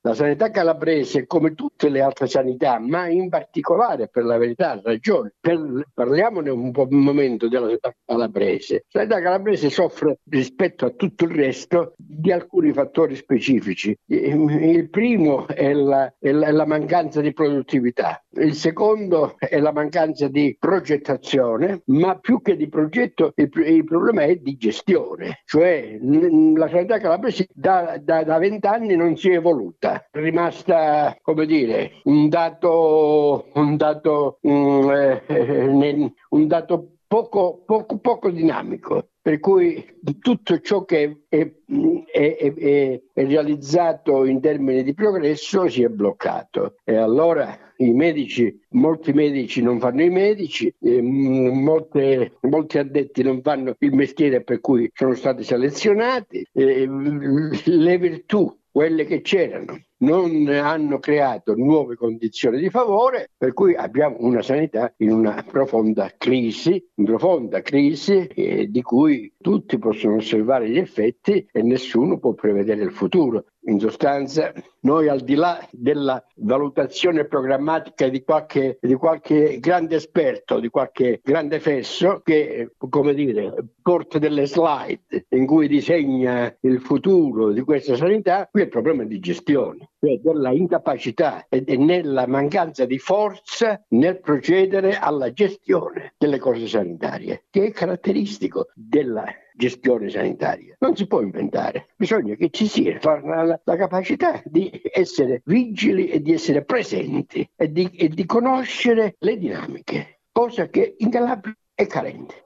La sanità calabrese, come tutte le altre sanità, ma in particolare, per la verità, ha ragione. Parliamone un momento della sanità calabrese. La sanità calabrese soffre rispetto a tutto il resto di alcuni fattori specifici. Il primo è la mancanza di produttività. Il secondo è la mancanza di progettazione, ma più che di progetto il problema è di gestione. Cioè la sanità calabrese da 20 anni non si è evoluta, è rimasta, come dire, un dato poco dinamico, per cui tutto ciò che è realizzato in termini di progresso si è bloccato. E allora molti medici non fanno i medici, molti addetti non fanno il mestiere per cui sono stati selezionati, le virtù, quelle che c'erano, non hanno creato nuove condizioni di favore, per cui abbiamo una sanità in una profonda crisi di cui tutti possono osservare gli effetti e nessuno può prevedere il futuro. In sostanza, noi, al di là della valutazione programmatica di qualche grande esperto, di qualche grande fesso che, come dire, porta delle slide in cui disegna il futuro di questa sanità, qui il problema è di gestione, cioè della incapacità e nella mancanza di forza nel procedere alla gestione delle cose sanitarie, che è caratteristico della gestione sanitaria. Non si può inventare, bisogna che ci sia la capacità di essere vigili e di essere presenti e di conoscere le dinamiche, cosa che in Calabria è carente.